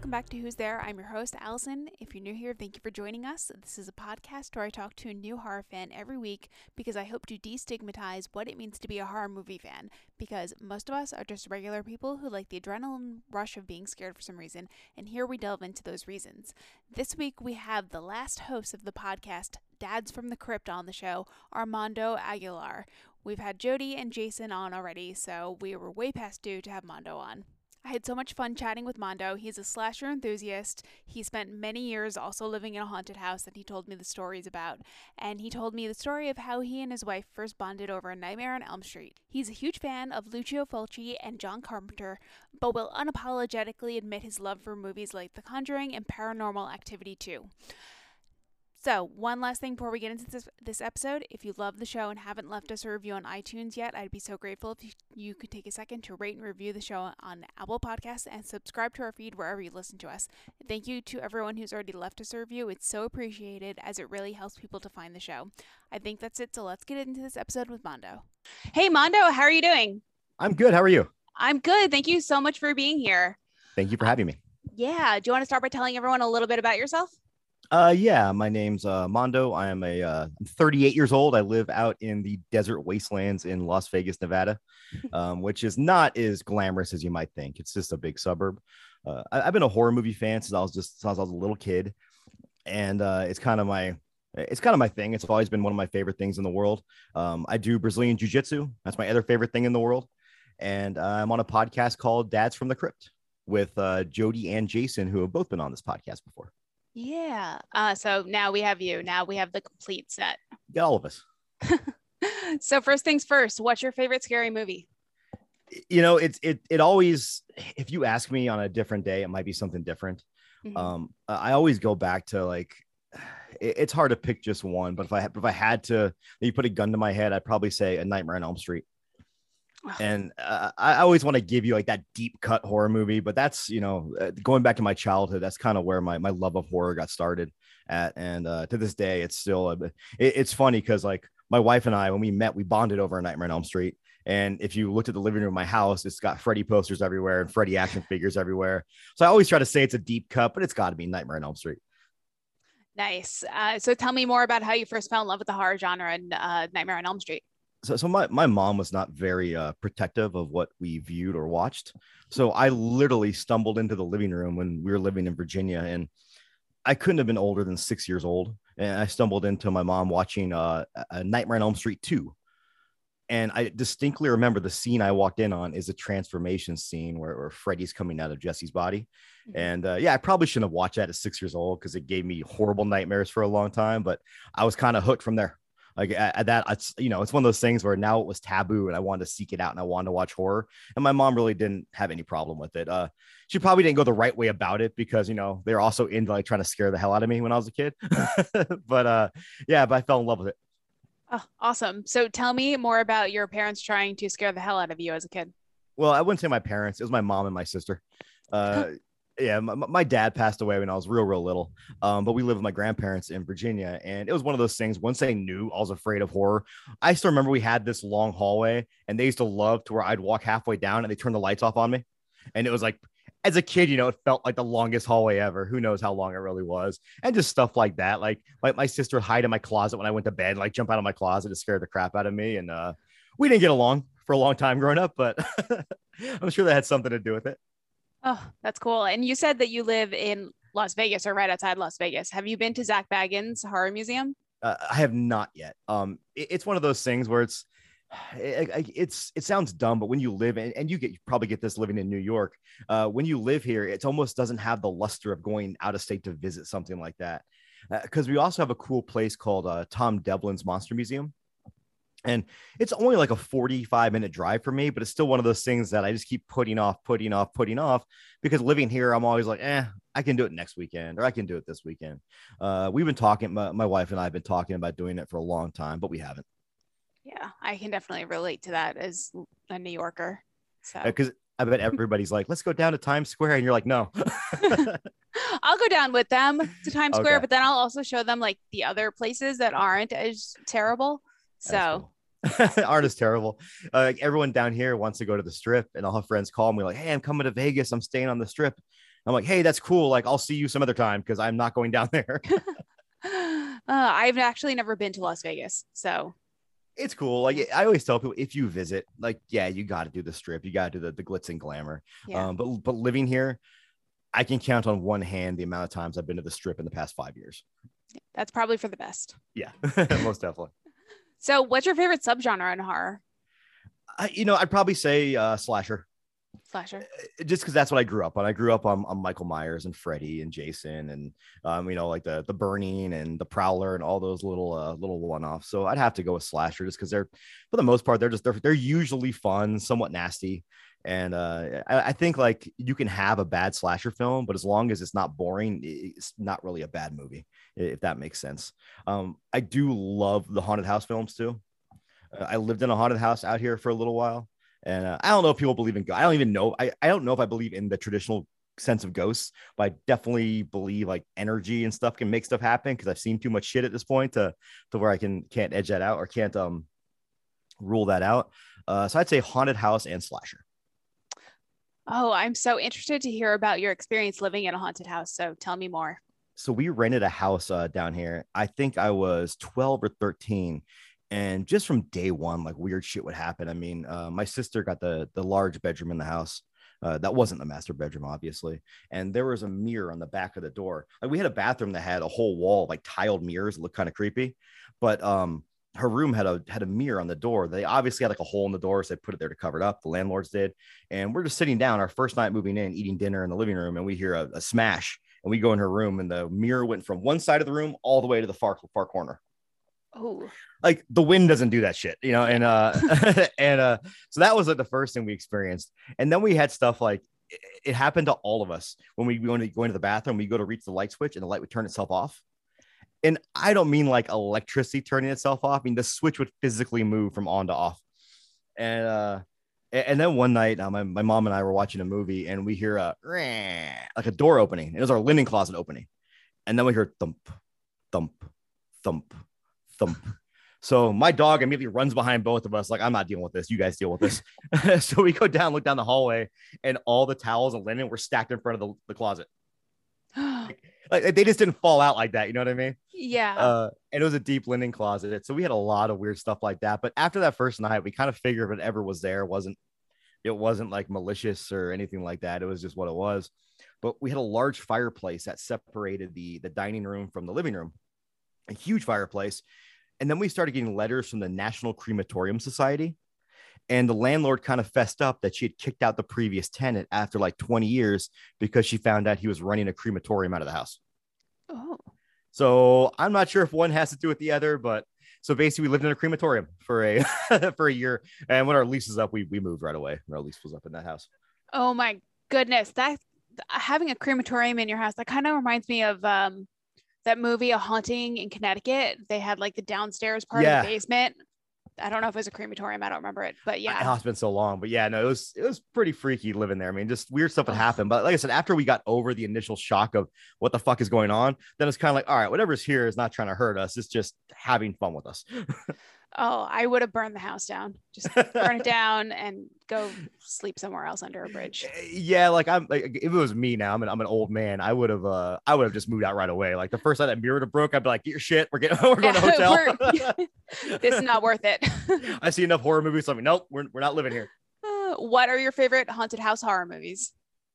welcome back to Who's There. I'm your host, Allison. If you're new here, thank you for joining us. This is a podcast where I talk to a new horror fan every week because I hope to destigmatize what it means to be a horror movie fan, because most of us are just regular people who like the adrenaline rush of being scared for some reason, and here we delve into those reasons. This week we have the last host of the podcast, Dads from the Crypt, on the show, Armando Aguilar. We've had Jody and Jason on already, so we were way past due to have Mondo on. I had so much fun chatting with Mondo. He's a slasher enthusiast. He spent many years also living in a haunted house that he told me the stories about. And he told me the story of how he and his wife first bonded over A Nightmare on Elm Street. He's a huge fan of Lucio Fulci and John Carpenter, but will unapologetically admit his love for movies like The Conjuring and Paranormal Activity 2. So, one last thing before we get into this episode. If you love the show and haven't left us a review on iTunes yet, I'd be so grateful if you could take a second to rate and review the show on Apple Podcasts and subscribe to our feed wherever you listen to us. Thank you to everyone who's already left us a review. It's so appreciated, as it really helps people to find the show. I think that's it, so let's get into this episode with Mondo. Hey, Mondo, how are you doing? I'm good. How are you? I'm good. Thank you so much for being here. Thank you for having me. Yeah. Do you want to start by telling everyone a little bit about yourself? Yeah, my name's Mondo. I'm 38 years old. I live out in the desert wastelands in Las Vegas, Nevada, which is not as glamorous as you might think. It's just a big suburb. I've been a horror movie fan since I was a little kid, and it's kind of my thing. It's always been one of my favorite things in the world. I do Brazilian jiu-jitsu. That's my other favorite thing in the world. And I'm on a podcast called Dads from the Crypt with Jody and Jason, who have both been on this podcast before. Yeah. So now we have you. Now we have the complete set. Got all of us. So first things first, what's your favorite scary movie? You know, it always, if you ask me on a different day, it might be something different. Mm-hmm. I always go back to like, it's hard to pick just one, but if I had to, you put a gun to my head, I'd probably say A Nightmare on Elm Street. And I always want to give you like that deep cut horror movie, but that's, going back to my childhood, that's kind of where my love of horror got started at. And to this day, it's still, it's funny because like my wife and I, when we met, we bonded over A Nightmare on Elm Street. And if you looked at the living room of my house, it's got Freddy posters everywhere and Freddy action figures everywhere. So I always try to say it's a deep cut, but it's got to be Nightmare on Elm Street. Nice. So tell me more about how you first fell in love with the horror genre and Nightmare on Elm Street. So my mom was not very protective of what we viewed or watched. So I literally stumbled into the living room when we were living in Virginia, and I couldn't have been older than 6 years old. And I stumbled into my mom watching a Nightmare on Elm Street 2. And I distinctly remember the scene I walked in on is a transformation scene where Freddy's coming out of Jesse's body. And I probably shouldn't have watched that at 6 years old because it gave me horrible nightmares for a long time, but I was kind of hooked from there. Like at that, it's one of those things where now it was taboo and I wanted to seek it out and I wanted to watch horror. And my mom really didn't have any problem with it. She probably didn't go the right way about it because, they're also into like trying to scare the hell out of me when I was a kid. but I fell in love with it. Oh, awesome. So tell me more about your parents trying to scare the hell out of you as a kid. Well, I wouldn't say my parents. It was my mom and my sister. Yeah, my dad passed away when I was real little, but we lived with my grandparents in Virginia, and it was one of those things. Once they knew I was afraid of horror, I still remember we had this long hallway, and they used to love to where I'd walk halfway down, and they turn the lights off on me, and it was like, as a kid, it felt like the longest hallway ever. Who knows how long it really was, and just stuff like that. Like my sister would hide in my closet when I went to bed, like jump out of my closet to scare the crap out of me, and we didn't get along for a long time growing up, but I'm sure that had something to do with it. Oh, that's cool. And you said that you live in Las Vegas or right outside Las Vegas. Have you been to Zak Bagans Horror Museum? I have not yet. It's one of those things where it sounds dumb, but when you live in, and you probably get this living in New York, when you live here, it almost doesn't have the luster of going out of state to visit something like that. Because we also have a cool place called Tom Devlin's Monster Museum. And it's only like a 45-minute drive for me, but it's still one of those things that I just keep putting off because living here, I'm always like, I can do it next weekend or I can do it this weekend. We've been talking, my wife and I have been talking about doing it for a long time, but we haven't. Yeah, I can definitely relate to that as a New Yorker. So because I bet everybody's like, let's go down to Times Square. And you're like, no. I'll go down with them to Times Square, but then I'll also show them like the other places that aren't as terrible. So cool. Art is terrible. Everyone down here wants to go to the Strip, and I'll have friends call me like, hey, I'm coming to Vegas. I'm staying on the Strip. I'm like, hey, that's cool. Like, I'll see you some other time because I'm not going down there. I've actually never been to Las Vegas, so It's cool. Like I always tell people, if you visit, like, yeah, you got to do the strip, you got to do the glitz and glamour. yeah, But living here, I can count on one hand the amount of times I've been to the strip in the past 5 years. that's probably for the best. Yeah, most definitely. So, what's your favorite subgenre in horror? I'd probably say slasher. Slasher. Just because that's what I grew up on. I grew up on Michael Myers and Freddy and Jason and like the Burning and the Prowler and all those little one-offs. So I'd have to go with slasher just because they're, for the most part, they're usually fun, somewhat nasty. And I think like you can have a bad slasher film, but as long as it's not boring, it's not really a bad movie, if that makes sense. I do love the haunted house films too. I lived in a haunted house out here for a little while. And I don't know if people believe in ghosts. I don't even know. I don't know if I believe in the traditional sense of ghosts, but I definitely believe like energy and stuff can make stuff happen because I've seen too much shit at this point to where I can't edge that out or can't rule that out. So I'd say haunted house and slasher. Oh, I'm so interested to hear about your experience living in a haunted house. So tell me more. So we rented a house down here. I think I was 12 or 13. And just from day one, like weird shit would happen. I mean, my sister got the large bedroom in the house. That wasn't the master bedroom, obviously. And there was a mirror on the back of the door. Like we had a bathroom that had a whole wall of like tiled mirrors that looked kind of creepy. But her room had a mirror on the door. They obviously had like a hole in the door, so they put it there to cover it up. The landlords did. And we're just sitting down our first night moving in, eating dinner in the living room, and we hear a smash. And we go in her room, and the mirror went from one side of the room all the way to the far corner. Oh, Like the wind doesn't do that shit, and so that was like the first thing we experienced. And then we had stuff like it happened to all of us when we go into the bathroom. We go to reach the light switch and the light would turn itself off. And I don't mean like electricity turning itself off. I mean the switch would physically move from on to off. And then one night, my mom and I were watching a movie, and we hear like a door opening. It was our linen closet opening, and then we hear thump, thump, thump, thump. So my dog immediately runs behind both of us, like, I'm not dealing with this. You guys deal with this. So we go down, look down the hallway, and all the towels and linen were stacked in front of the closet. Like they just didn't fall out like that. You know what I mean? yeah. And it was a deep linen closet. So we had a lot of weird stuff like that. But after that first night, we kind of figured whatever was there it wasn't like malicious or anything like that. It was just what it was. But we had a large fireplace that separated the dining room from the living room, a huge fireplace. And then we started getting letters from the National Crematorium Society. And the landlord kind of fessed up that she had kicked out the previous tenant after like 20 years because she found out he was running a crematorium out of the house. Oh, So I'm not sure if one has to do with the other, but so basically we lived in a crematorium for a for a year. And when our lease was up, we moved right away. Our lease was up in that house. oh my goodness. That having a crematorium in your house, that kind of reminds me of that movie, A Haunting in Connecticut. They had like the downstairs part of the basement. I don't know if it was a crematorium. I don't remember it, but yeah. It's been so long, but yeah, no, it was pretty freaky living there. I mean, just weird stuff would happen. But like I said, after we got over the initial shock of what the fuck is going on, then it's kind of like, all right, whatever's here is not trying to hurt us. It's just having fun with us. Oh, I would have burned the house down. Just burn it down and go sleep somewhere else under a bridge. Yeah, like I'm like if it was me now, I'm an old man. I would have just moved out right away. Like the first time that mirror broke, I'd be like, get your shit. We're going to a hotel. This is not worth it. I see enough horror movies. So I'm like, nope, we're not living here. What are your favorite haunted house horror movies?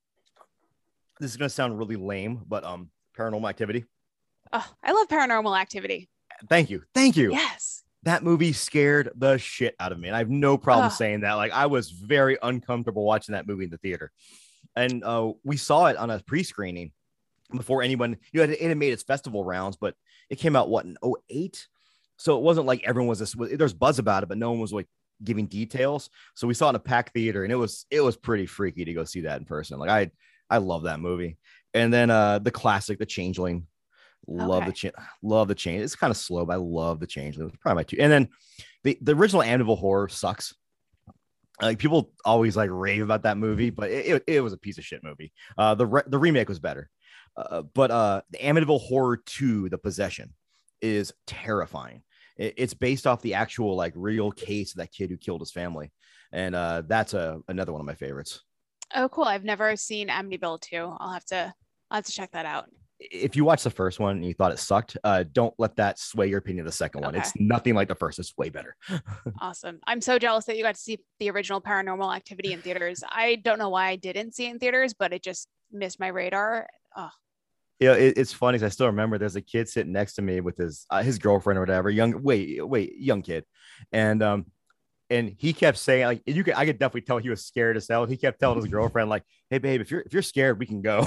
This is gonna sound really lame, but Paranormal Activity. Oh, I love Paranormal Activity. Thank you. Yes. That movie scared the shit out of me. And I have no problem saying that. Like I was very uncomfortable watching that movie in the theater. And we saw it on a pre-screening before anyone, it made its festival rounds, but it came out in 2008. So it wasn't like everyone there's buzz about it, but no one was like giving details. So we saw it in a packed theater, and it was pretty freaky to go see that in person. Like I love that movie. And then the classic, The Changeling. Love the change. It's kind of slow, but I love The Changeling. It's probably my two. And then the original Amityville Horror sucks. Like people always like rave about that movie, but it was a piece of shit movie. The remake was better. But the Amityville Horror 2, The Possession, is terrifying. It's based off the actual like real case of that kid who killed his family. And that's another one of my favorites. Oh, cool. I've never seen Amityville 2. I'll have to check that out. If you watched the first one and you thought it sucked, don't let that sway your opinion of the second one. Okay. It's nothing like the first. It's way better. Awesome. I'm so jealous that you got to see the original Paranormal Activity in theaters. I don't know why I didn't see it in theaters, but it just missed my radar. Oh, Yeah, it's funny because I still remember there's a kid sitting next to me with his girlfriend or whatever, young kid, and he kept saying like I could definitely tell he was scared as hell. He kept telling his girlfriend like, "Hey babe, if you're scared, we can go."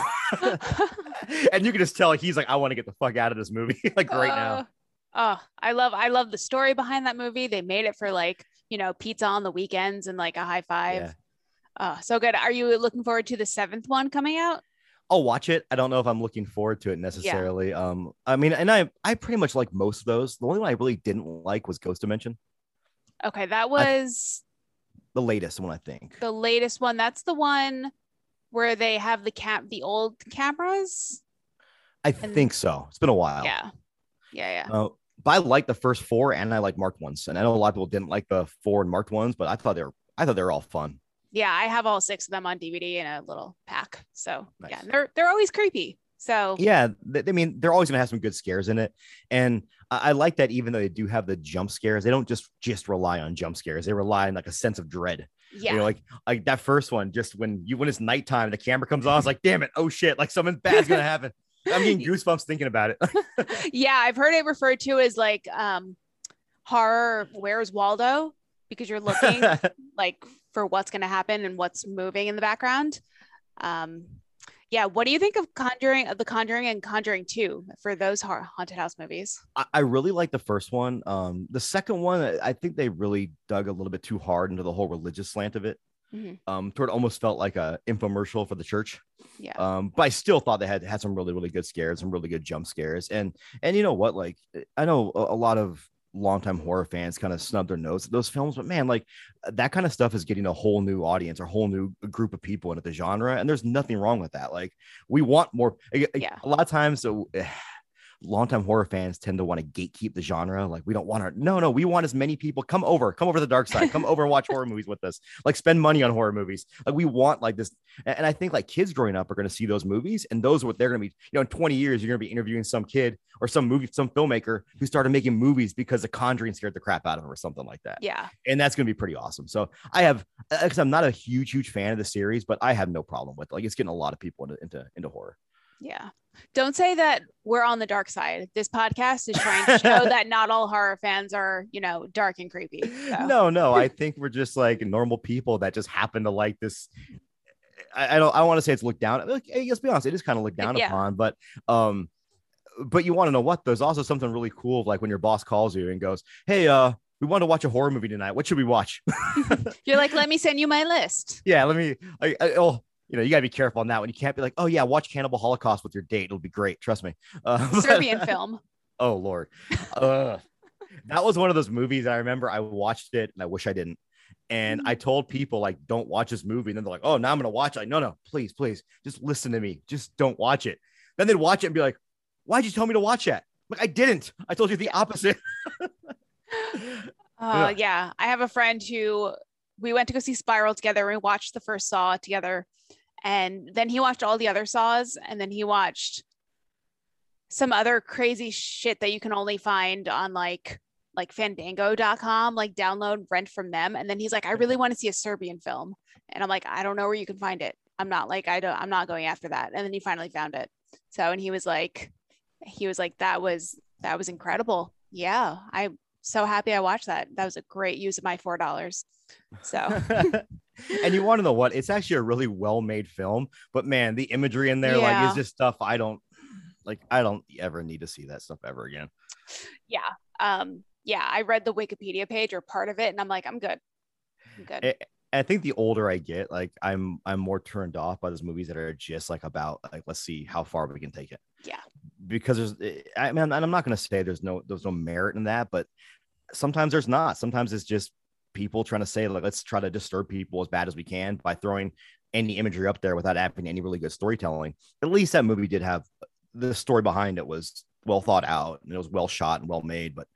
And you can just tell he's like, "I want to get the fuck out of this movie like right now." Oh, I love the story behind that movie. They made it for like, pizza on the weekends and like a high five. Yeah. Oh, so good. Are you looking forward to the seventh one coming out? I'll watch it. I don't know if I'm looking forward to it necessarily. I mean, and I pretty much like most of those. The only one I really didn't like was Ghost Dimension. Okay, that was The latest one, I think. the latest one. That's the one where they have the old cameras. I think so. It's been a while. Yeah. Yeah. But I like the first four and I like marked ones. And I know a lot of people didn't like the four and marked ones, but I thought they were all fun. Yeah, I have all 6 of them on DVD in a little pack. So Nice. yeah, they're always creepy. So Yeah, I mean, they're always gonna have some good scares in it, and I like that. Even though they do have the jump scares, they don't just rely on jump scares. They rely on like a sense of dread. yeah. Like that first one, just when it's nighttime, the camera comes on, it's like, damn it, oh shit, like something bad's gonna happen. I'm getting goosebumps thinking about it. Yeah, I've heard it referred to as like horror Where's Waldo, because you're looking like for what's going to happen and what's moving in the background. Yeah, what do you think of The Conjuring and Conjuring 2 for those haunted house movies? I really like the first one. The second one, I think they really dug a little bit too hard into the whole religious slant of it. Mm-hmm. To it almost felt like a infomercial for the church. Yeah. But I still thought they had some really, really good scares, some really good jump scares. And you know what? Like, I know a lot of longtime horror fans kind of snub their nose at those films, but man, like that kind of stuff is getting a whole new audience, or a whole new group of people into the genre. And there's nothing wrong with that. Like, we want more. Yeah. A lot of times, so longtime horror fans tend to want to gatekeep the genre. Like, we don't want no, we want as many people come over the dark side, come over and watch horror movies with us, like spend money on horror movies. Like, we want like this. And I think like kids growing up are going to see those movies, and those are what they're going to be, in 20 years, you're going to be interviewing some kid or some filmmaker who started making movies because The Conjuring scared the crap out of him or something like that. Yeah. And that's going to be pretty awesome. So because I'm not a huge fan of the series, but I have no problem with it. Like, it's getting a lot of people into horror. Yeah. Don't say that we're on the dark side. This podcast is trying to show that not all horror fans are, dark and creepy. So. No. I think we're just like normal people that just happen to like this. I want to say it's looked down. Let's be honest, it is kind of looked down upon, but you want to know what? There's also something really cool, like when your boss calls you and goes, "Hey, we want to watch a horror movie tonight. What should we watch?" You're like, "Let me send you my list." Yeah, let me. You gotta be careful on that one. You can't be like, "Oh yeah, watch Cannibal Holocaust with your date. It'll be great. Trust me." Serbian film. Oh Lord, that was one of those movies that I remember I watched it and I wish I didn't. And I told people like, "Don't watch this movie." And then they're like, "Oh, now I'm gonna watch it." Like, no, please, just listen to me. Just don't watch it. Then they'd watch it and be like, "Why'd you tell me to watch that?" Like, I didn't. I told you the opposite. Yeah. I have a friend who we went to go see Spiral together. We watched the first Saw together. And then he watched all the other Saws, and then he watched some other crazy shit that you can only find on like fandango.com, like download, rent from them. And then he's like, "I really want to see a Serbian film." And I'm like, "I don't know where you can find it. I'm not going after that." And then he finally found it. So, and he was like, that was incredible. Yeah. I'm so happy I watched that. That was a great use of my $4. So and you want to know what? It's actually a really well-made film, but man, the imagery in there, like, is just stuff I don't ever need to see that stuff ever again. Yeah. Yeah. I read the Wikipedia page or part of it, and I'm like, I'm good. I think the older I get, like, I'm more turned off by those movies that are just like about like, let's see how far we can take it. Yeah. Because and I'm not going to say there's no merit in that, but sometimes there's not. Sometimes it's just people trying to say, like, let's try to disturb people as bad as we can by throwing any imagery up there without having any really good storytelling. At least that movie did have the story behind it, was well thought out, and it was well shot and well made. But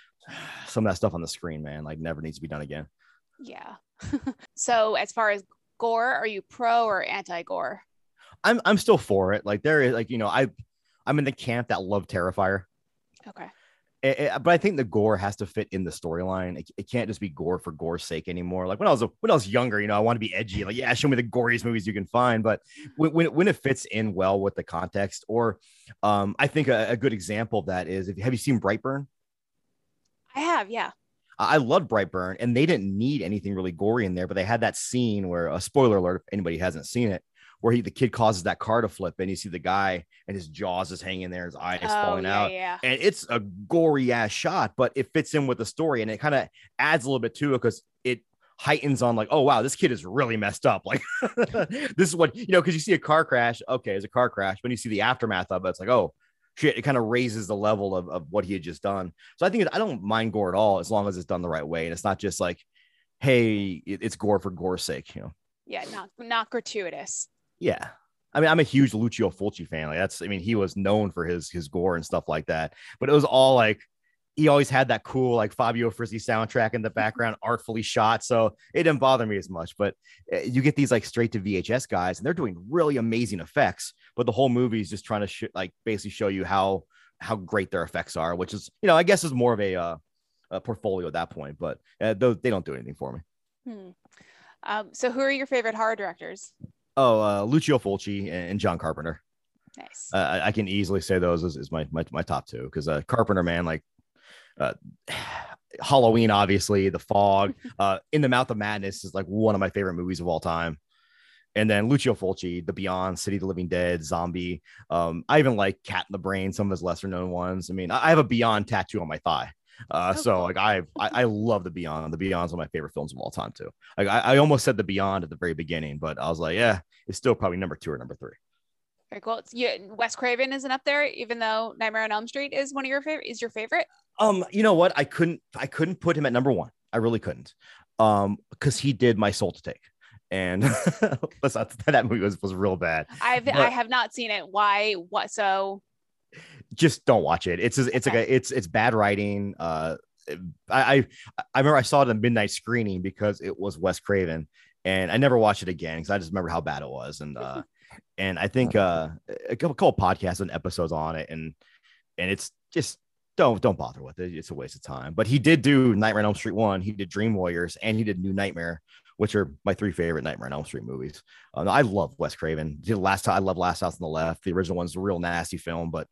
some of that stuff on the screen, man, like, never needs to be done again. Yeah. So as far as gore? Are you pro or anti-gore? I'm still for it. Like there is like, I'm in the camp that love Terrifier. Okay. But I think the gore has to fit in the storyline. It can't just be gore for gore's sake anymore. Like when I was younger, I want to be edgy. Like, yeah, show me the goriest movies you can find. But when it fits in well with the context, or I think a good example of that is have you seen Brightburn? I have, yeah. I love Brightburn, and they didn't need anything really gory in there, but they had that scene where, a spoiler alert, if anybody hasn't seen it, where the kid causes that car to flip, and you see the guy and his jaws is hanging there, his eyes falling out, and it's a gory ass shot, but it fits in with the story, and it kind of adds a little bit to it because it heightens on like, oh wow, this kid is really messed up. Like this is what because you see a car crash, okay, it's a car crash. When you see the aftermath of it, it's like, oh shit, it kind of raises the level of what he had just done. So I think I don't mind gore at all as long as it's done the right way, and it's not just like, hey, it's gore for gore's sake, Yeah, not gratuitous. Yeah. I mean, I'm a huge Lucio Fulci fan. Like he was known for his gore and stuff like that, but it was all like, he always had that cool, like Fabio Frizzi soundtrack in the background, artfully shot. So it didn't bother me as much, but you get these like straight to VHS guys and they're doing really amazing effects, but the whole movie is just trying to basically show you how great their effects are, which is, I guess is more of a portfolio at that point, but they don't do anything for me. So who are your favorite horror directors? Lucio Fulci and John Carpenter. Nice. I can easily say those is my top two, because Carpenter, man, like Halloween, obviously, The Fog, In the Mouth of Madness is like one of my favorite movies of all time. And then Lucio Fulci, The Beyond, City of the Living Dead, Zombie. I even like Cat in the Brain, some of his lesser known ones. I mean, I have a Beyond tattoo on my thigh. So like I love The Beyond. The Beyond's one of my favorite films of all time too. Like I almost said The Beyond at the very beginning, but I was like, yeah, it's still probably number 2 or number 3. Very cool. Wes Craven isn't up there, even though Nightmare on Elm Street is one of your favorite. Is your favorite? You know what? I couldn't put him at number 1. I really couldn't. Because he did My Soul to Take. And that movie was real bad. I have not seen it. Why? What? So just don't watch it. It's okay. It's bad writing. I remember I saw it in midnight screening because it was Wes Craven, and I never watched it again because I just remember how bad it was. And and I think a couple podcasts and episodes on it, and it's just don't bother with it. It's a waste of time. But he did do Nightmare on Elm Street 1. He did Dream Warriors, and he did New Nightmare, which are my 3 favorite Nightmare on Elm Street movies. I love Wes Craven. I love Last House on the Left. The original one's a real nasty film, but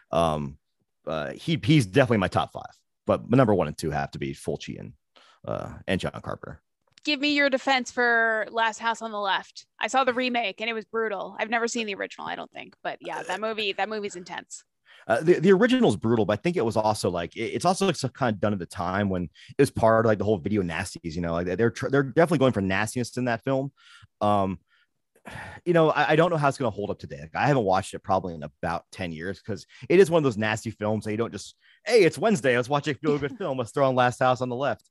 he's definitely my top 5. But my number 1 and 2 have to be Fulci and John Carpenter. Give me your defense for Last House on the Left. I saw the remake and it was brutal. I've never seen the original, I don't think, but yeah, that movie's intense. The original is brutal, but I think it was also like it's also like kind of done at the time when it was part of like the whole video nasties. Like they're definitely going for nastiness in that film. I don't know how it's going to hold up today. Like, I haven't watched it probably in about 10 years because it is one of those nasty films that you don't just, hey, it's Wednesday, let's watch a feel-good film, let's throw on Last House on the Left.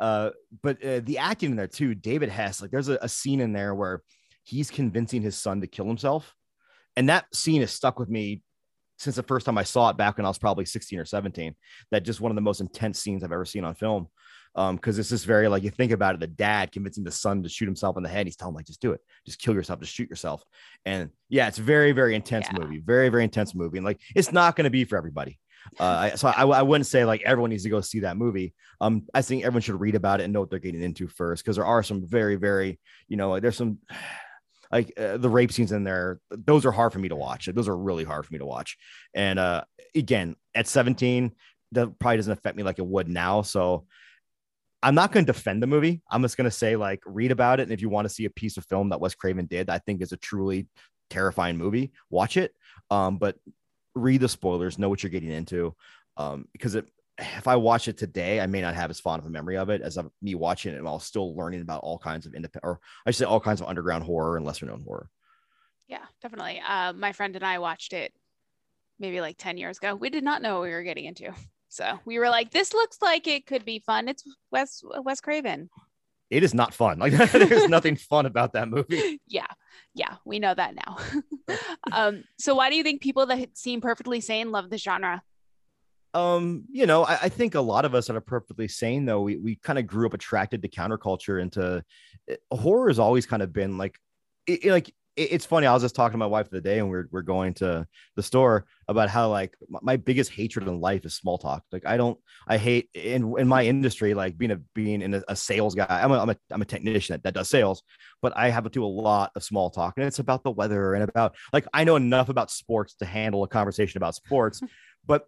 But the acting in there too, David Hess, like there's a scene in there where he's convincing his son to kill himself, and that scene has stuck with me since the first time I saw it back when I was probably 16 or 17. That just one of the most intense scenes I've ever seen on film. Because it's just very like, you think about it, the dad convincing the son to shoot himself in the head. He's telling him like, just do it, just kill yourself, just shoot yourself. And yeah, it's very, very intense movie, very, very intense movie. And like, it's not going to be for everybody. So I wouldn't say like everyone needs to go see that movie. I think everyone should read about it and know what they're getting into first, because there are some very, very, there's some like the rape scenes in there. Those are hard for me to watch. Those are really hard for me to watch. And again, at 17, that probably doesn't affect me like it would now. So I'm not going to defend the movie. I'm just going to say, like, read about it. And if you want to see a piece of film that Wes Craven did, I think is a truly terrifying movie, watch it. But read the spoilers, know what you're getting into. Because if I watch it today, I may not have as fond of a memory of it as me watching it while still learning about all kinds of all kinds of underground horror and lesser known horror. Yeah, definitely. My friend and I watched it maybe like 10 years ago. We did not know what we were getting into. So we were like, this looks like it could be fun. It's Wes Craven. It is not fun. Like there's nothing fun about that movie. Yeah, we know that now. So why do you think people that seem perfectly sane love this genre? I think a lot of us that are perfectly sane, though, we kind of grew up attracted to counterculture, horror has always kind of been like, it's funny. I was just talking to my wife the other day, and we're going to the store about how like my biggest hatred in life is small talk. Like I hate in my industry, like being in a sales guy. I'm a technician that does sales, but I have to do a lot of small talk, and it's about the weather and about like I know enough about sports to handle a conversation about sports, but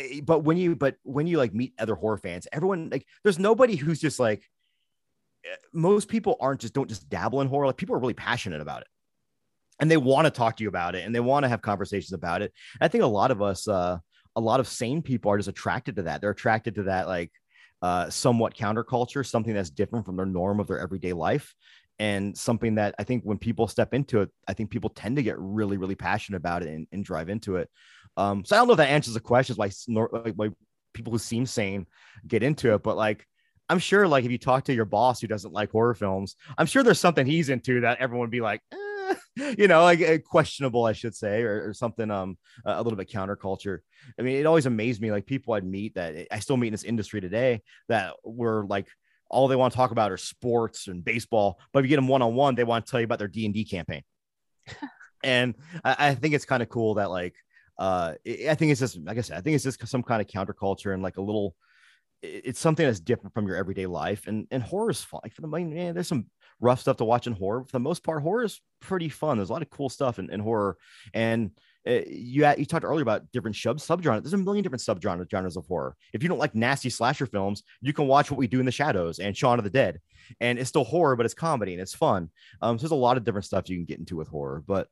when you like meet other horror fans, everyone like there's nobody who's just like most people don't just dabble in horror. Like people are really passionate about it and they want to talk to you about it and they want to have conversations about it. I think a lot of us, a lot of sane people are just attracted to that. They're attracted to that, like somewhat counterculture, something that's different from their norm of their everyday life. And something that I think when people step into it, I think people tend to get really, really passionate about it and drive into it. So I don't know if that answers the questions why people who seem sane get into it, but like, I'm sure like if you talk to your boss who doesn't like horror films, I'm sure there's something he's into that everyone would be like, like questionable, I should say, or something, a little bit counterculture. I mean, it always amazed me, like people I'd meet that I still meet in this industry today that were like, all they want to talk about are sports and baseball. But if you get them one-on-one, they want to tell you about their D&D campaign. And I think it's kind of cool that like, I think it's just, like I said, I think it's just some kind of counterculture and like a little, it's something that's different from your everyday life. And horror is fun. Like for the man, there's some rough stuff to watch in horror. For the most part, horror is pretty fun. There's a lot of cool stuff in horror. And you talked earlier about different subgenres. There's a million different genres of horror. If you don't like nasty slasher films, you can watch What We Do in the Shadows and Shaun of the Dead. And it's still horror, but it's comedy and it's fun. So there's a lot of different stuff you can get into with horror. But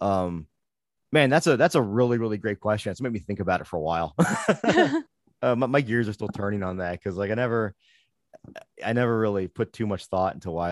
man, that's a really, really great question. It's made me think about it for a while. My gears are still turning on that because like I never really put too much thought into why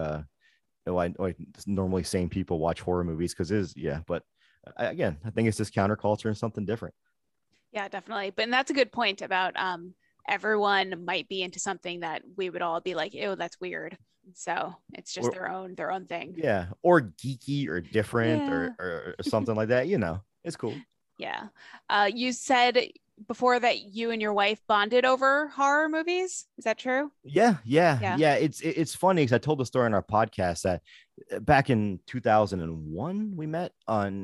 why normally sane people watch horror movies because but I think it's just counterculture and something different. Yeah, definitely. But and that's a good point about everyone might be into something that we would all be like, ew, that's weird. So it's just their own thing. Yeah, or geeky or different or something like that. It's cool. Yeah. You said before that you and your wife bonded over horror movies. Is that true? Yeah. It's funny because I told the story on our podcast that back in 2001 we met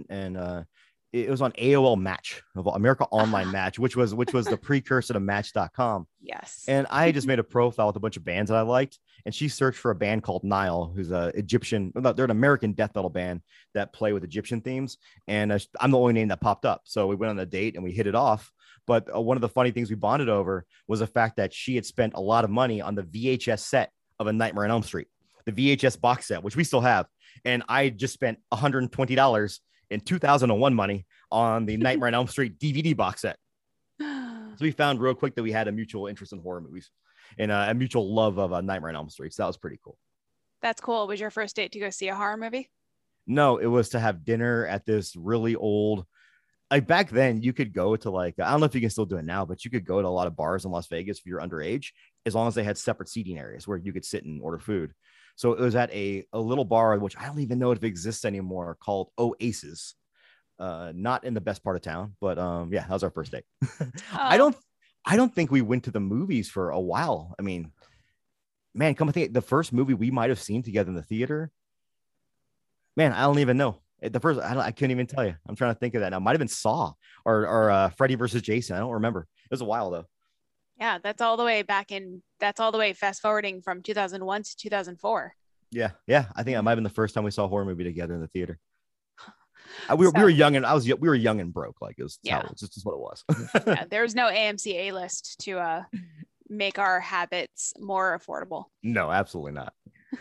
it was on AOL Match, of America Online Match, which was the precursor to Match.com. Yes. And I just made a profile with a bunch of bands that I liked. And she searched for a band called Nile, who's they're an American death metal band that play with Egyptian themes. And I'm the only name that popped up. So we went on a date and we hit it off. But one of the funny things we bonded over was the fact that she had spent a lot of money on the VHS set of A Nightmare on Elm Street, the VHS box set, which we still have. And I just spent $120 in 2001 money on the Nightmare on Elm Street DVD box set. So we found real quick that we had a mutual interest in horror movies and a mutual love of Nightmare on Elm Street. So that was pretty cool. That's cool. Was your first date to go see a horror movie? No, it was to have dinner at this really old, like back then you could go to like, I don't know if you can still do it now, but you could go to a lot of bars in Las Vegas if you're underage, as long as they had separate seating areas where you could sit and order food. So it was at a little bar, which I don't even know if it exists anymore, called Oasis. Not in the best part of town, but yeah, that was our first date. I don't think we went to the movies for a while. I mean, man, come to think, the first movie we might have seen together in the theater, man, I don't even know. I couldn't even tell you. I'm trying to think of that now. Might have been Saw or Freddy versus Jason. I don't remember. It was a while though. Yeah, that's all the way fast forwarding from 2001 to 2004. Yeah. I think that might have been the first time we saw a horror movie together in the theater. We were young and we were young and broke. Like it's just what it was. Yeah, there was no AMC A-list to make our habits more affordable. No, absolutely not.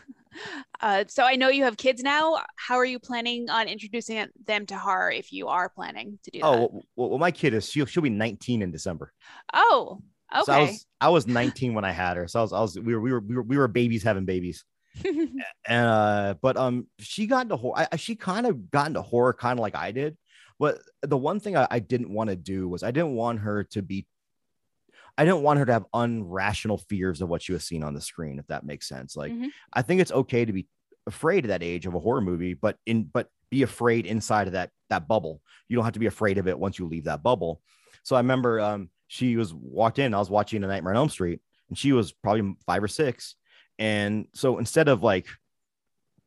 So I know you have kids now. How are you planning on introducing them to horror if you are planning to do that? Oh, well, my kid is she'll be 19 in December. Oh, okay. So I was 19 when I had her. So we were babies having babies. And but she got into horror. She kind of got into horror kind of like I did. But the one thing I didn't want to do was I didn't want her to have unrational fears of what she was seeing on the screen, if that makes sense. Like, I think it's okay to be afraid at that age of a horror movie, but be afraid inside of that bubble. You don't have to be afraid of it once you leave that bubble. So I remember she walked in, I was watching A Nightmare on Elm Street, and she was probably 5 or 6. And so instead of like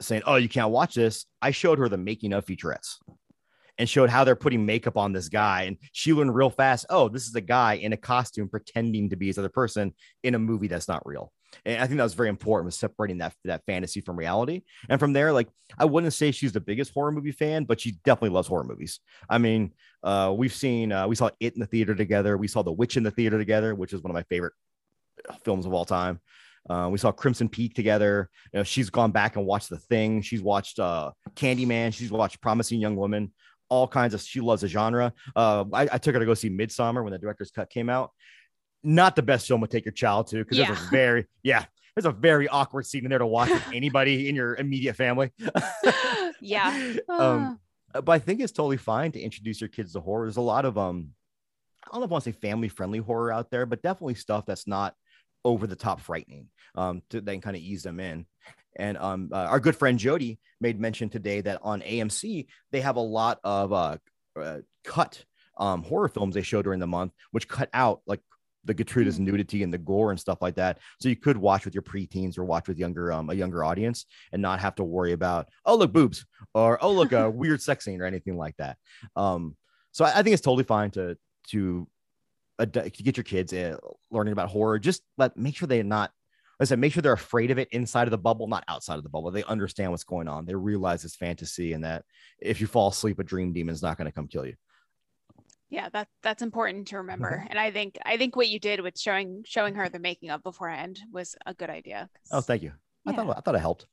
saying, "Oh, you can't watch this," I showed her the making of featurettes and showed how they're putting makeup on this guy. And she learned real fast, oh, this is a guy in a costume pretending to be his other person in a movie that's not real. And I think that was very important, with separating that fantasy from reality. And from there, like, I wouldn't say she's the biggest horror movie fan, but she definitely loves horror movies. I mean, we saw It in the theater together. We saw The Witch in the theater together, which is one of my favorite films of all time. We saw Crimson Peak together. You know, she's gone back and watched The Thing. She's watched Candyman. She's watched Promising Young Woman. All kinds of. She loves the genre. I took her to go see Midsommar when the director's cut came out. Not the best film to take your child to, because there's a very awkward scene in there to watch with anybody in your immediate family. Yeah. But I think it's totally fine to introduce your kids to horror. There's a lot of I don't know if I want to say family friendly horror out there, but definitely stuff that's not over the top frightening, to then kind of ease them in. And our good friend Jody made mention today that on AMC they have a lot of cut horror films they show during the month, which cut out like the gratuitous nudity and the gore and stuff like that. So you could watch with your preteens or watch with a younger audience and not have to worry about, oh, look, boobs, or, oh, look, a weird sex scene or anything like that. So I think it's totally fine to get your kids learning about horror. Just make sure make sure they're afraid of it inside of the bubble, not outside of the bubble. They understand what's going on. They realize it's fantasy, and that if you fall asleep, a dream demon's not going to come kill you. Yeah, that's important to remember. And I think what you did with showing her the making of beforehand was a good idea. Oh, thank you. Yeah. I thought it helped.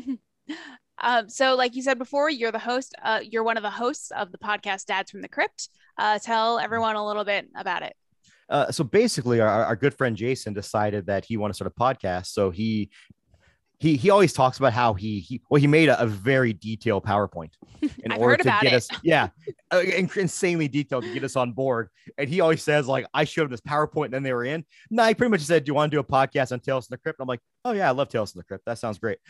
So like you said before, you're the host. You're one of the hosts of the podcast Dads from the Crypt. Tell everyone a little bit about it. So basically, our good friend Jason decided that he wanted to start a podcast. So he always talks about how he made a very detailed PowerPoint in order to get us, insanely detailed to get us on board. And he always says, like, I showed him this PowerPoint and then they were in. No, he pretty much said, do you want to do a podcast on Tales from the Crypt? And I'm like, oh yeah, I love Tales from the Crypt. That sounds great.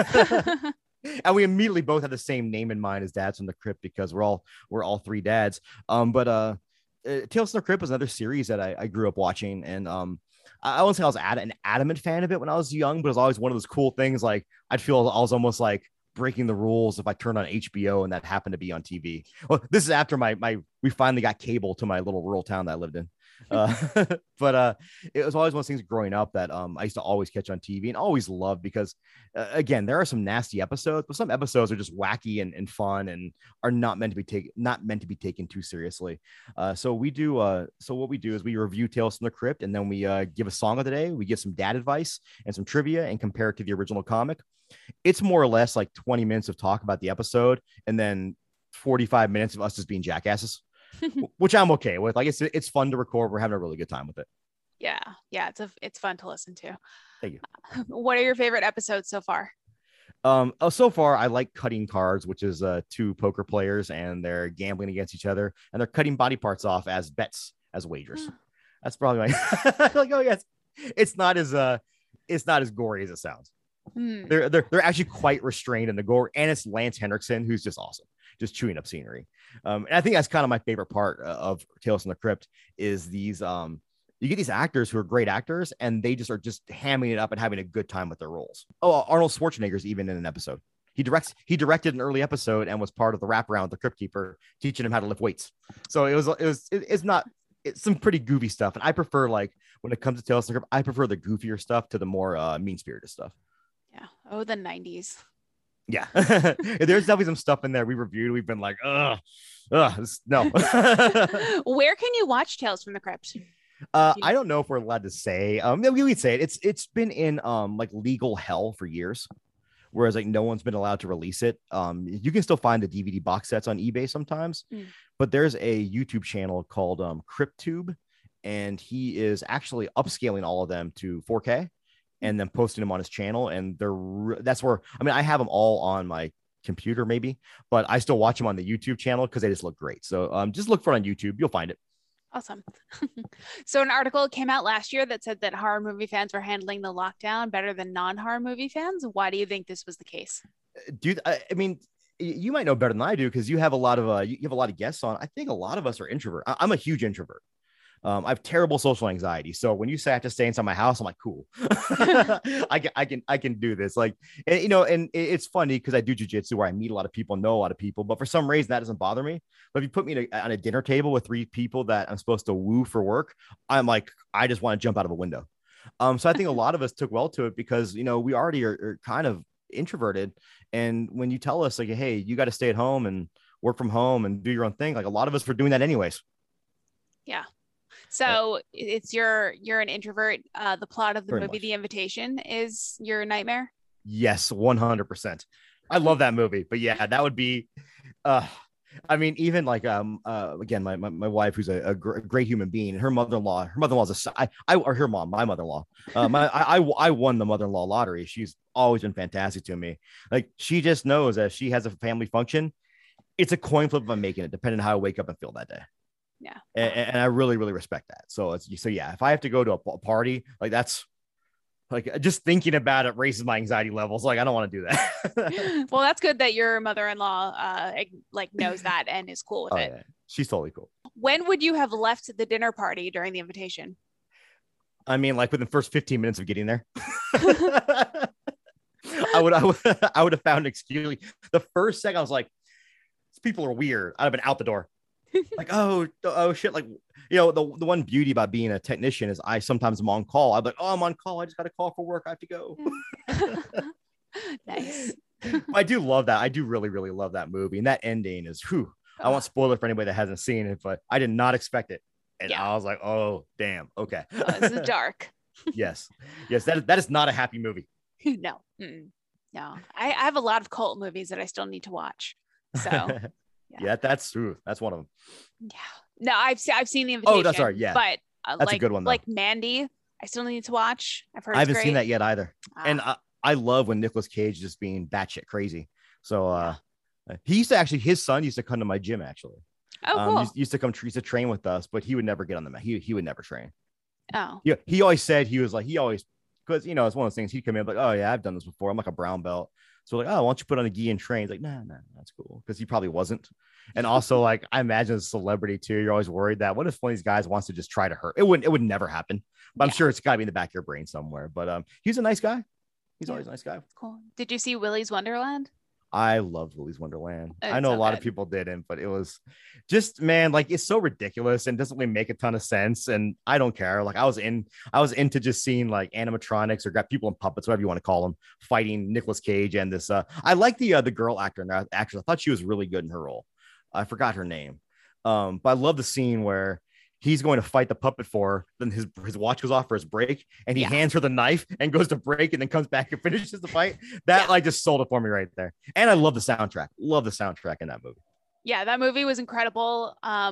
And we immediately both had the same name in mind as Dads from the Crypt, because we're all three dads. But Tales from the Crypt was another series that I grew up watching, and I won't say I was an adamant fan of it when I was young, but it was always one of those cool things. Like, I'd feel I was almost like breaking the rules if I turned on HBO and that happened to be on TV. Well, this is after we finally got cable to my little rural town that I lived in. But it was always one of those things growing up that I used to always catch on TV and always love, because again, there are some nasty episodes, but some episodes are just wacky and fun and are not meant to be taken too seriously. So what we do is we review Tales from the Crypt, and then we give a song of the day, we give some dad advice and some trivia and compare it to the original comic. It's more or less like 20 minutes of talk about the episode and then 45 minutes of us just being jackasses. Which I'm okay with. Like, it's fun to record. We're having a really good time with it. Yeah, it's fun to listen to. Thank you. What are your favorite episodes so far? So far I like Cutting Cards, which is two poker players and they're gambling against each other and they're cutting body parts off as bets as wagers. That's probably my like, oh yes, it's not as gory as it sounds. They're actually quite restrained in the gore, and it's Lance Henriksen, who's just awesome, just chewing up scenery. And I think that's kind of my favorite part of Tales from the Crypt is these you get these actors who are great actors and they just are just hamming it up and having a good time with their roles. Oh, Arnold Schwarzenegger's even in an episode. He directed an early episode and was part of the wraparound with the Crypt Keeper, teaching him how to lift weights. So it's some pretty goofy stuff. And I prefer, like, when it comes to Tales from the Crypt, I prefer the goofier stuff to the more mean-spirited stuff. Yeah. Oh, the 90s. Yeah. There's definitely some stuff in there we reviewed. We've been like, no. Where can you watch Tales from the Crypt? I don't know if we're allowed to say. We would say it. It's been in like legal hell for years, whereas like no one's been allowed to release it. You can still find the DVD box sets on eBay sometimes, but there's a YouTube channel called CryptTube, and he is actually upscaling all of them to 4K. And then posting them on his channel. And that's where, I mean, I have them all on my computer maybe, but I still watch them on the YouTube channel because they just look great. So just look for it on YouTube. You'll find it. Awesome. So an article came out last year that said that horror movie fans were handling the lockdown better than non-horror movie fans. Why do you think this was the case? Dude, I mean, you might know better than I do because you have a lot of guests on. I think a lot of us are introvert. I'm a huge introvert. I have terrible social anxiety. So when you say I have to stay inside my house, I'm like, cool. I can do this. Like, and, and it's funny because I do jujitsu where I meet a lot of people, know a lot of people, but for some reason that doesn't bother me. But if you put me on a dinner table with 3 people that I'm supposed to woo for work, I'm like, I just want to jump out of a window. So I think a lot of us took well to it because, we already are kind of introverted. And when you tell us like, hey, you got to stay at home and work from home and do your own thing, like a lot of us were doing that anyways. Yeah. So it's you're an introvert. The plot of the movie, Much. The Invitation, is your nightmare. Yes, 100%. I love that movie, but yeah, that would be. I mean, even like again, my wife, who's a great human being, and her mother-in-law's or her mom, my mother-in-law. I won the mother-in-law lottery. She's always been fantastic to me. Like she just knows that if she has a family function, it's a coin flip if I'm making it, depending on how I wake up and feel that day. Yeah. And I really, really respect that. So yeah, if I have to go to a party, like that's like just thinking about it raises my anxiety levels. Like I don't want to do that. Well, that's good that your mother-in-law like knows that and is cool with it. Yeah. She's totally cool. When would you have left the dinner party during The Invitation? I mean, like within the first 15 minutes of getting there. I would have found an excuse. The first second I was like, these people are weird. I'd have been out the door. Like, oh shit. Like, the one beauty about being a technician is I sometimes am on call. I'm like, oh, I'm on call. I just got a call for work. I have to go. Nice. I do love that. I do really, really love that movie. And that ending is, I won't spoil it for anybody that hasn't seen it, but I did not expect it. And I was like, oh, damn. Okay. This is dark. Yes. That is not a happy movie. No. No. I have a lot of cult movies that I still need to watch. So yeah, that's true. That's one of them. Yeah. No, I've seen The Invitation. Oh, that's right. Yeah. But that's a good one, though. Like Mandy, I still need to watch. I've heard I haven't seen that yet either. Ah. And I love when Nicolas Cage just being batshit crazy. So he used to his son used to come to my gym actually. Oh, cool. Used to train with us, but he would never get on the mat. He would never train. Oh. Yeah. He always said because it's one of those things. He'd come in like, oh yeah, I've done this before. I'm like a brown belt. So like, oh, why don't you put on a gi and train? He's like, nah, that's cool. Because he probably wasn't. And also, like, I imagine as a celebrity too, you're always worried that what if one of these guys wants to just try to hurt? It would never happen. But I'm sure it's got to be in the back of your brain somewhere. But he's a nice guy. He's always a nice guy. Cool. Did you see Willy's Wonderland? I loved Willy's Wonderland. I know so a lot of people didn't, but it was just, man, like it's so ridiculous and doesn't really make a ton of sense. And I don't care. Like I was into just seeing like animatronics or got people in puppets, whatever you want to call them, fighting Nicolas Cage and this. I like the girl actor in that. Actually, I thought she was really good in her role. I forgot her name, but I love the scene where he's going to fight the puppet for her. Then his watch goes off for his break and he hands her the knife and goes to break and then comes back and finishes the fight. That like just sold it for me right there. And I love the soundtrack. Love the soundtrack in that movie. Yeah, that movie was incredible.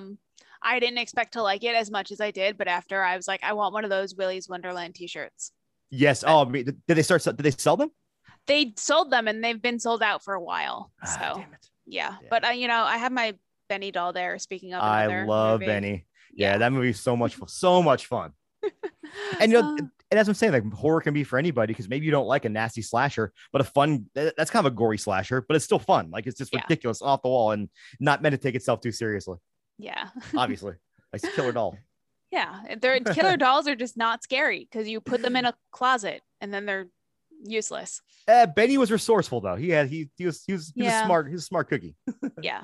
I didn't expect to like it as much as I did, but after I was like, I want one of those Willy's Wonderland t-shirts. Yes. But, did they sell them? They sold them and they've been sold out for a while. So damn it. Yeah. But I have my Benny doll there. Speaking of, I love movie. Benny. Yeah, that movie's so much fun. And and as I'm saying, like horror can be for anybody because maybe you don't like a nasty slasher, but that's kind of a gory slasher, but it's still fun. Like it's just ridiculous, off the wall, and not meant to take itself too seriously. Yeah, obviously, like Killer Doll. Yeah, killer dolls are just not scary because you put them in a closet and then they're useless. Benny was resourceful though. He was a smart cookie. Yeah.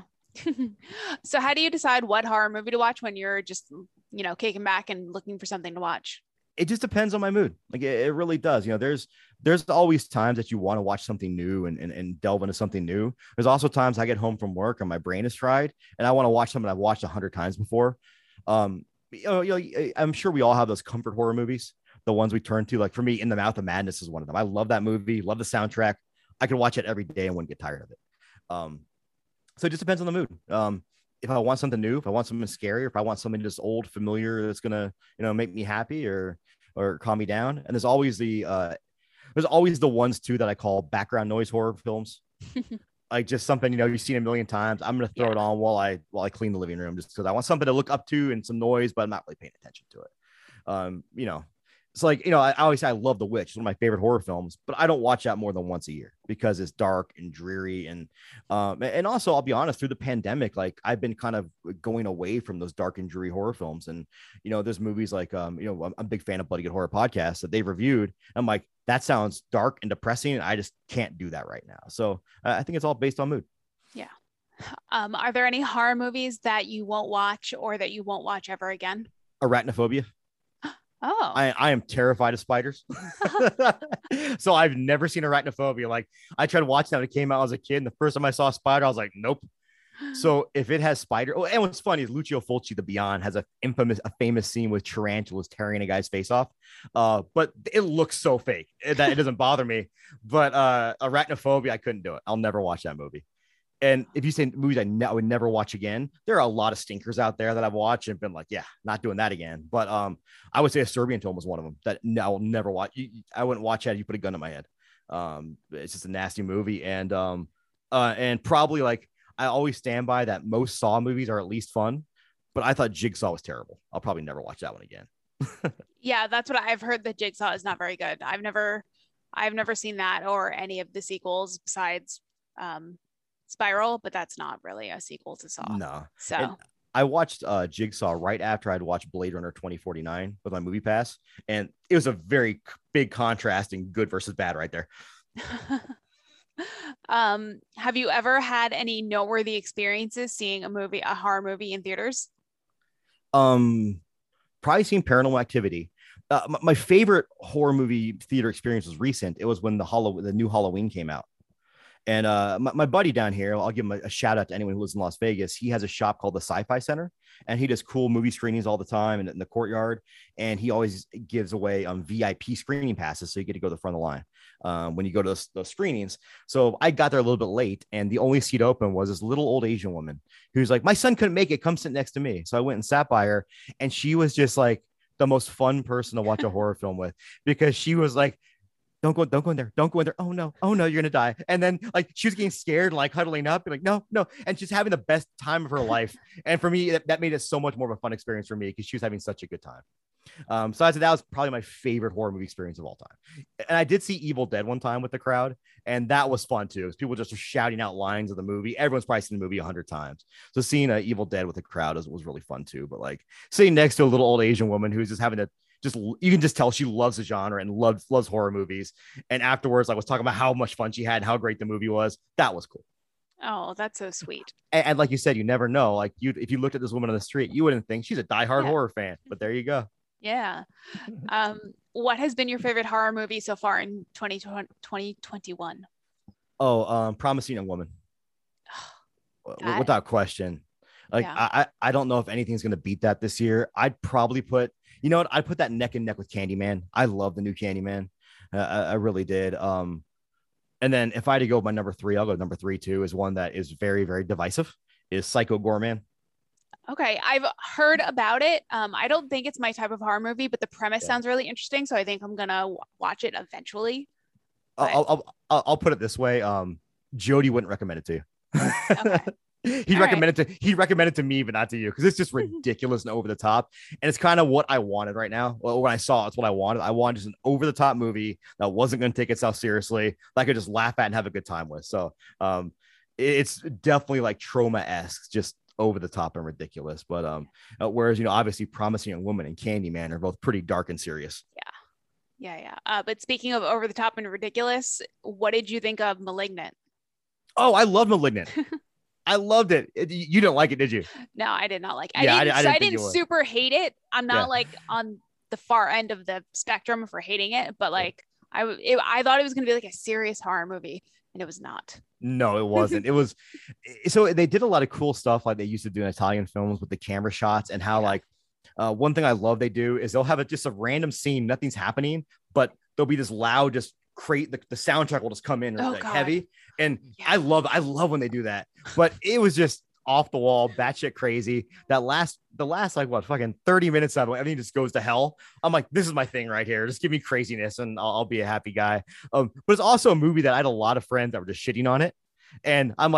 So how do you decide what horror movie to watch when you're just kicking back and looking for something to watch? It just depends on my mood. Like it really does. There's always times that you want to watch something new and delve into something new. There's also times I get home from work and my brain is fried and I want to watch something I've watched 100 times before. I'm sure we all have those comfort horror movies, the ones we turn to. Like for me, In the Mouth of Madness is one of them. I love that movie, love the soundtrack. I could watch it every day and wouldn't get tired of it. So it just depends on the mood. If I want something new, if I want something scary, or if I want something just old, familiar, that's gonna, make me happy or calm me down. And there's always the ones too that I call background noise horror films. Like just something, you've seen a million times. I'm gonna throw it on while I clean the living room just because I want something to look up to and some noise, but I'm not really paying attention to it. It's like, I always say I love The Witch. It's one of my favorite horror films, but I don't watch that more than once a year because it's dark and dreary. And also, I'll be honest, through the pandemic, like I've been kind of going away from those dark and dreary horror films. And, there's movies like, I'm a big fan of Bloody Good Horror Podcast that they've reviewed. I'm like, that sounds dark and depressing. And I just can't do that right now. So I think it's all based on mood. Yeah. Are there any horror movies that you won't watch or that you won't watch ever again? Arachnophobia. Oh, I am terrified of spiders. So I've never seen Arachnophobia. Like I tried watching that when it came out as a kid. And the first time I saw a spider, I was like, nope. So if it has spider, oh, and what's funny is Lucio Fulci, the Beyond, has a famous scene with tarantulas tearing a guy's face off. But it looks so fake that it doesn't bother me. But Arachnophobia, I couldn't do it. I'll never watch that movie. And if you say movies I would never watch again, there are a lot of stinkers out there that I've watched and been like, yeah, not doing that again. But I would say A Serbian Film was one of them that I will never watch. I wouldn't watch that if you put a gun in my head. It's just a nasty movie. And probably like I always stand by that most Saw movies are at least fun, but I thought Jigsaw was terrible. I'll probably never watch that one again. yeah, that's what I've heard. The Jigsaw is not very good. I've never seen that or any of the sequels besides Spiral, but that's not really a sequel to Saw. No. So and I watched Jigsaw right after I'd watched Blade Runner 2049 with my Movie Pass, and it was a very big contrast in good versus bad right there. Have you ever had any noteworthy experiences seeing a horror movie in theaters? Probably seen Paranormal Activity. My favorite horror movie theater experience was recent. It was when the new Halloween came out. And my buddy down here, I'll give him a shout out to anyone who lives in Las Vegas. He has a shop called the Sci-Fi Center, and he does cool movie screenings all the time in the courtyard. And he always gives away VIP screening passes, so you get to go to the front of the line when you go to those screenings. So I got there a little bit late, and the only seat open was this little old Asian woman who's like, "My son couldn't make it. Come sit next to me." So I went and sat by her, and she was just like the most fun person to watch a horror film with, because she was like, don't go in there. Don't go in there. Oh no, you're gonna die. And then like she was getting scared, like huddling up, and like, no. And she's having the best time of her life. And for me, that made it so much more of a fun experience for me because she was having such a good time. So I'd say that was probably my favorite horror movie experience of all time. And I did see Evil Dead one time with the crowd, and that was fun too. People just were shouting out lines of the movie. Everyone's probably seen the movie 100 times. So seeing Evil Dead with the crowd was really fun too. But like sitting next to a little old Asian woman who's just having to you can just tell she loves the genre and loves horror movies. And afterwards, I was talking about how much fun she had and how great the movie was. That was cool. Oh, that's so sweet. And like you said, you never know. Like if you looked at this woman on the street, you wouldn't think she's a diehard horror fan. But there you go. Yeah. What has been your favorite horror movie so far in 2021? Oh, Promising Young Woman. Without question. Like I don't know if anything's gonna beat that this year. I'd probably put, I'd put that neck and neck with Candyman. I love the new Candyman. I really did. And then if I had to go with my number 3, I'll go number 3 too, is one that is very, very divisive, is Psycho Goreman. Okay, I've heard about it. I don't think it's my type of horror movie, but the premise sounds really interesting, so I think I'm gonna watch it eventually. I'll put it this way: Jody wouldn't recommend it to you. Okay. He'd recommend it to me, but not to you, because it's just ridiculous and over the top. And it's kind of what I wanted right now. Well, when I saw it's what I wanted. I wanted just an over the top movie that wasn't going to take itself seriously, that I could just laugh at and have a good time with. So it's definitely like Trauma-esque, just over the top and ridiculous. But whereas obviously Promising Young Woman and Candyman are both pretty dark and serious. Yeah. But speaking of over the top and ridiculous, what did you think of Malignant? Oh, I love Malignant. I loved it. You didn't like it, did you? No, I did not like it. I didn't super hate it. I'm not like on the far end of the spectrum for hating it, but like I thought it was going to be like a serious horror movie, and it was not. No, it wasn't. It was. So they did a lot of cool stuff like they used to do in Italian films with the camera shots, and how like one thing I love they do is they'll have just a random scene, nothing's happening, but there'll be this loud just create the soundtrack will just come in heavy, and I love when they do that. But it was just off the wall, batshit crazy. The last like fucking 30 minutes of it, everything just goes to hell. I'm like, this is my thing right here. Just give me craziness and I'll be a happy guy. But it's also a movie that I had a lot of friends that were just shitting on it, and I'm like,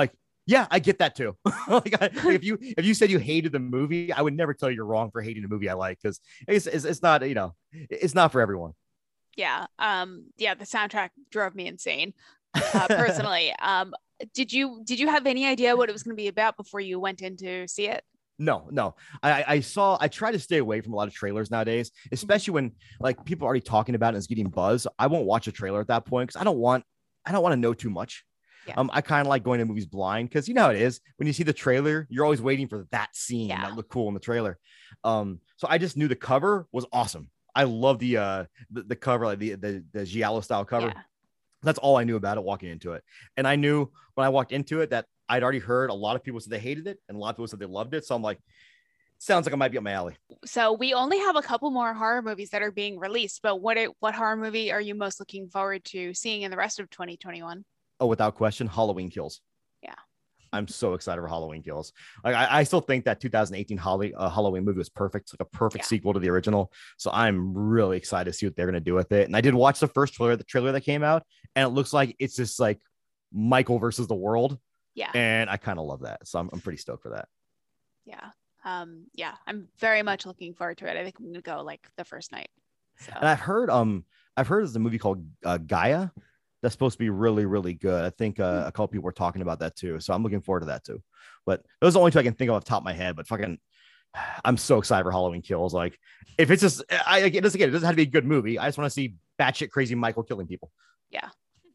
Yeah, I get that too. Like, if you said you hated the movie, I would never tell you you're wrong for hating a movie I like, because it's not, it's not for everyone. Yeah. Yeah, the soundtrack drove me insane. Personally. Did you have any idea what it was going to be about before you went in to see it? No, no. I try to stay away from a lot of trailers nowadays, Mhm. especially when like people are already talking about it and it's getting buzz. I won't watch a trailer at that point because I don't want to know too much. Yeah. I kind of like going to movies blind because you know how it is. When you see the trailer, you're always waiting for that scene Yeah. that looked cool in the trailer. So I just knew the cover was awesome. I love the cover, like the Giallo style cover. Yeah. That's all I knew about it walking into it. And I knew when I walked into it that I'd already heard a lot of people said they hated it and a lot of people said they loved it. So I'm like, sounds like it might be up my alley. So we only have a couple more horror movies that are being released, but what horror movie are you most looking forward to seeing in the rest of 2021? Oh, without question, Halloween Kills. Yeah. I'm so excited for Halloween Kills. Like, I still think that 2018 Halloween movie was perfect. It's like a perfect Yeah. sequel to the original. So I'm really excited to see what they're going to do with it. And I did watch the first trailer, the trailer that came out, and it looks like it's just like Michael versus the world. Yeah. And I kind of love that. So I'm pretty stoked for that. Yeah. Yeah, I'm very much looking forward to it. I think I'm gonna go like the first night. So And I've heard there's a movie called Gaia that's supposed to be really, really good. I think a couple people were talking about that too. So I'm looking forward to that too. But those are the only two I can think of off the top of my head. But fucking, I'm so excited for Halloween Kills. Like, if it's just, it doesn't have to be a good movie. I just want to see batshit crazy Michael killing people. yeah.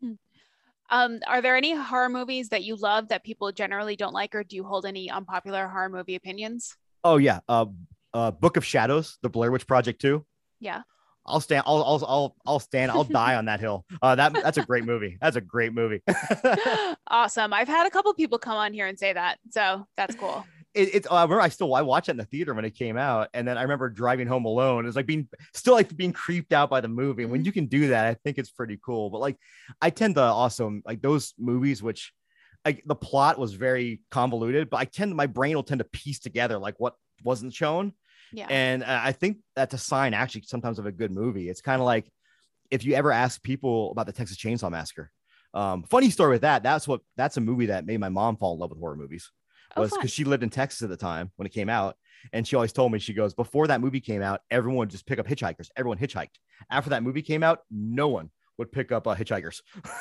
Are there any horror movies that you love that people generally don't like, or do you hold any unpopular horror movie opinions? Oh yeah, Book of Shadows, the Blair Witch Project 2. Yeah. I'll stand. I'll stand. I'll die on that hill. That's a great movie. That's a great movie. Awesome. I've had a couple people come on here and say that, so that's cool. It's I remember I watched it in the theater when it came out, and then I remember driving home alone. It's like being creeped out by the movie. And when you can do that, I think it's pretty cool. But like, I tend to also like those movies which like the plot was very convoluted, but my brain will tend to piece together like what wasn't shown. Yeah. And I think that's a sign actually sometimes of a good movie. It's kind of like if you ever ask people about the Texas Chainsaw Massacre. Funny story with that. That's a movie that made my mom fall in love with horror movies. Oh, Was fun. because she lived in Texas at the time when it came out. And she always told me, she goes, before that movie came out, everyone would just pick up hitchhikers. Everyone hitchhiked. After that movie came out, no one would pick up hitchhikers.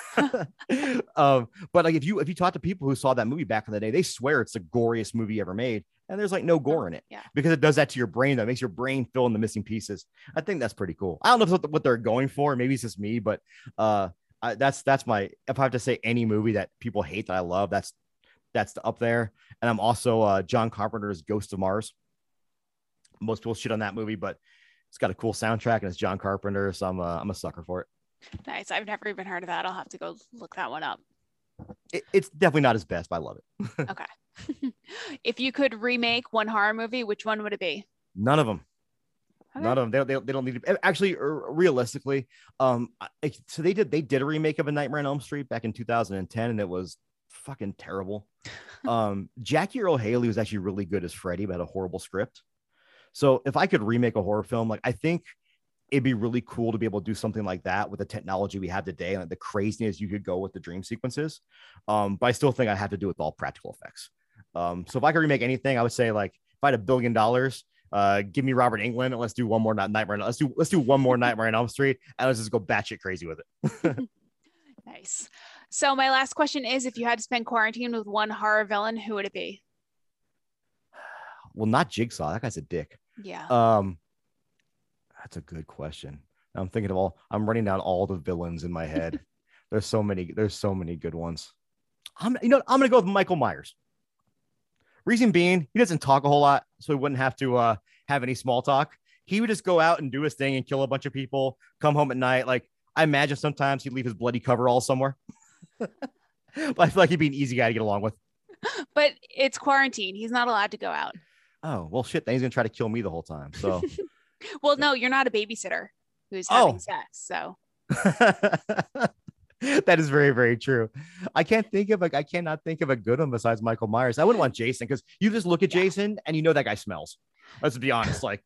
But like if you talk to people who saw that movie back in the day, they swear it's the goriest movie ever made. And there's like no gore in it. Yeah. Because it does that to your brain. That makes your brain fill in the missing pieces. I think that's pretty cool. I don't know if it's what they're going for. Maybe it's just me, but that's my, if I have to say any movie that people hate that I love, that's up there. And I'm also John Carpenter's Ghost of Mars. Most people shit on that movie, but it's got a cool soundtrack and it's John Carpenter, so I'm a sucker for it. Nice. I've never even heard of that. I'll have to go look that one up. It's definitely not his best, but I love it. Okay. If you could remake one horror movie, which one would it be? None of them. Okay. None of them. They don't need to. Actually, realistically, so they did a remake of A Nightmare on Elm Street back in 2010, and it was fucking terrible. Jackie Earle Haley was actually really good as Freddy, but had a horrible script. So if I could remake a horror film, like I think it'd be really cool to be able to do something like that with the technology we have today and like the craziness you could go with the dream sequences. But I still think I'd have to do it with all practical effects. So if I could remake anything, I would say like if I had $1 billion, give me Robert Englund and let's do one more Nightmare. Let's do one more Nightmare on Elm Street and let's just go batshit crazy with it. Nice. So my last question is, if you had to spend quarantine with one horror villain, who would it be? Well, not Jigsaw. That guy's a dick. Yeah. That's a good question. I'm running down all the villains in my head. There's so many good ones. I'm gonna go with Michael Myers. Reason being, he doesn't talk a whole lot, so he wouldn't have to have any small talk. He would just go out and do his thing and kill a bunch of people, come home at night. Like I imagine sometimes he'd leave his bloody coverall somewhere. But I feel like he'd be an easy guy to get along with. But it's quarantine. He's not allowed to go out. Oh, well, shit. Then he's going to try to kill me the whole time. So, well, no, you're not a babysitter who's having sex. So that is very, very true. I cannot think of a good one besides Michael Myers. I wouldn't want Jason because you just look at Jason and you know that guy smells. Let's be honest. Like,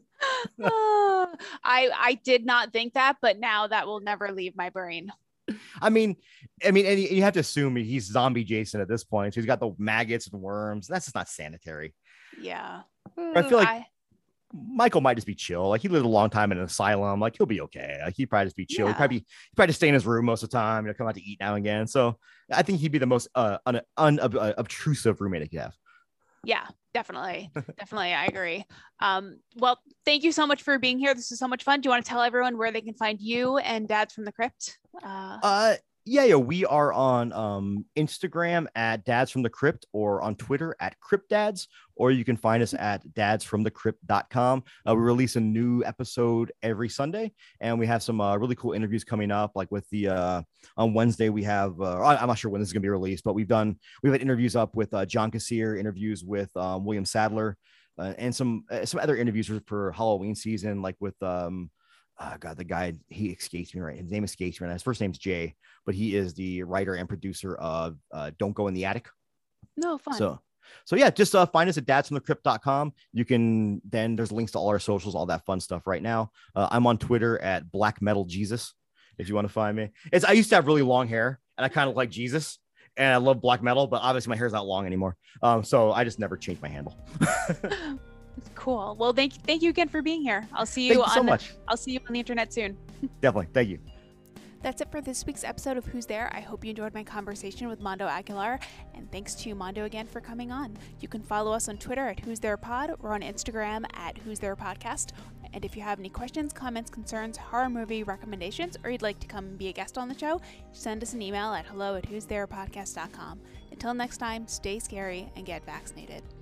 I did not think that, but now that will never leave my brain. and you have to assume he's zombie Jason at this point. So he's got the maggots and worms. That's just not sanitary. Yeah. I feel like Michael might just be chill. Like he lived a long time in an asylum. Like he'll be okay. Like he'd probably just be chill. Yeah. He'd probably stay in his room most of the time. Come out to eat now and again. So I think he'd be the most unobtrusive roommate I could have. Yeah, definitely. Definitely. I agree. Well, thank you so much for being here. This is so much fun. Do you want to tell everyone where they can find you and Dads from the Crypt? Yeah. We are on Instagram at Dads from the Crypt, or on Twitter at Crypt Dads, or you can find us at dadsfromthecrypt.com. We release a new episode every Sunday, and we have some really cool interviews coming up. Like with the on Wednesday, we have I'm not sure when this is going to be released, but we've had interviews up with John Kassir, interviews with William Sadler, and some other interviews for Halloween season, like with God, the guy, he escapes me right. His name escapes me. His first name's Jay, but he is the writer and producer of Don't Go in the Attic. No, fun. So yeah, just find us at dadsfromthecrypt.com. There's links to all our socials, all that fun stuff right now. I'm on Twitter at Black Metal Jesus, if you want to find me. I used to have really long hair, and I kind of like Jesus, and I love black metal, but obviously my hair's not long anymore. So I just never changed my handle. Cool. Well, thank you again for being here. I'll see you so much. I'll see you on the internet soon. Definitely. Thank you. That's it for this week's episode of Who's There. I hope you enjoyed my conversation with Mondo Aguilar, and thanks to Mondo again for coming on. You can follow us on Twitter at Who's There Pod, or on Instagram at Who's There Podcast. And if you have any questions, comments, concerns, horror movie recommendations, or you'd like to come and be a guest on the show, send us an email at hello@whostherepodcast.com. Until next time, stay scary and get vaccinated.